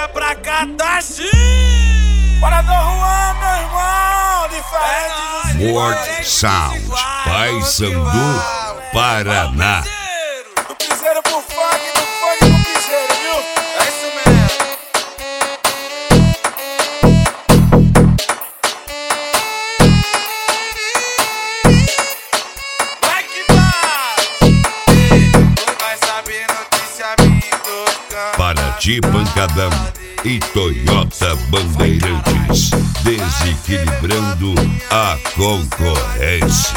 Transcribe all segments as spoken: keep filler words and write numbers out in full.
é pra Cataxi. Para Dom Juan, meu irmão, diferente dos World Sound, Paysandu, Paraná. do piseiro pro funk, do funk pro piseiro, viu? É isso mesmo. Vai que vai. Tu vai saber notícia minha tocando. Paraty Pancadão e Toyota Bandeirantes, desequilibrando a concorrência.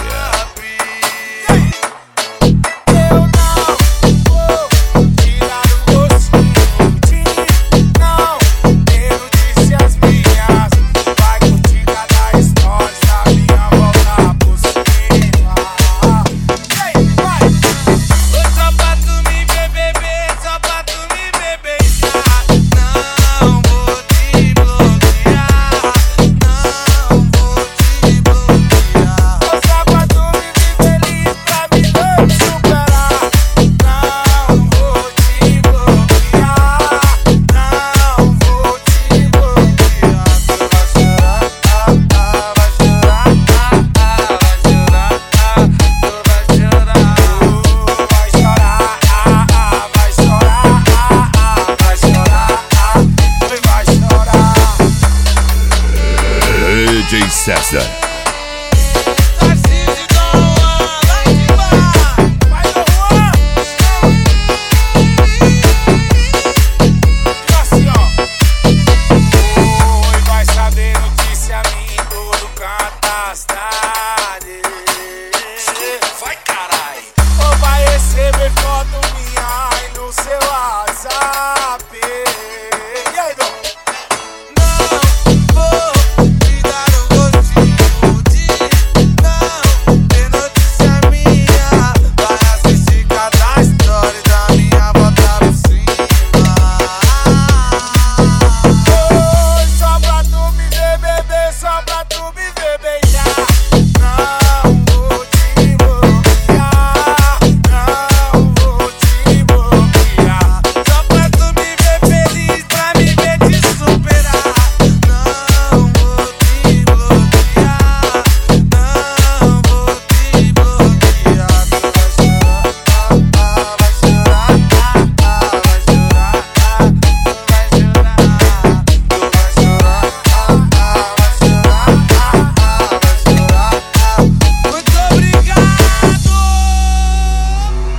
D J César.